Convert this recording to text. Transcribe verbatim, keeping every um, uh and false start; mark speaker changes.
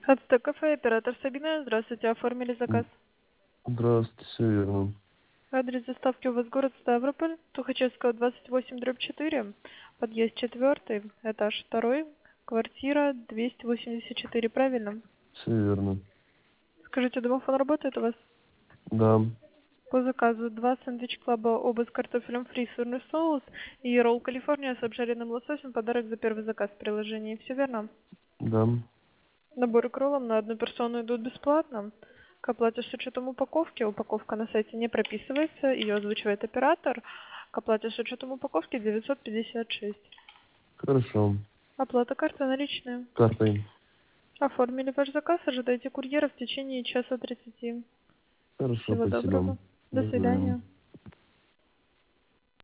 Speaker 1: Хатсте кафе, оператор Сабина. Здравствуйте, оформили заказ.
Speaker 2: Здравствуйте, все верно.
Speaker 1: Адрес доставки у вас город Ставрополь, Тухачевского, двадцать восемь, дробь четыре, подъезд четвертый, этаж второй, квартира двести восемьдесят четыре, правильно?
Speaker 2: Все верно.
Speaker 1: Скажите, домофон работает у вас?
Speaker 2: Да,
Speaker 1: По заказу два сэндвич клаба, оба с картофелем фри, сырный соус и ролл Калифорния с обжаренным лососем, подарок за первый заказ в приложении. Все верно?
Speaker 2: да.
Speaker 1: Наборы к роллам на одну персону идут бесплатно. К оплате с учетом упаковки. Упаковка на сайте не прописывается, ее озвучивает оператор. К оплате с учетом упаковки девятьсот пятьдесят шесть.
Speaker 2: Хорошо.
Speaker 1: Оплата карты наличная.
Speaker 2: Картой.
Speaker 1: Оформили ваш заказ, ожидайте курьера в течение часа тридцати.
Speaker 2: Хорошо,
Speaker 1: Всего
Speaker 2: спасибо.
Speaker 1: доброго. До
Speaker 2: До свидания.
Speaker 1: свидания.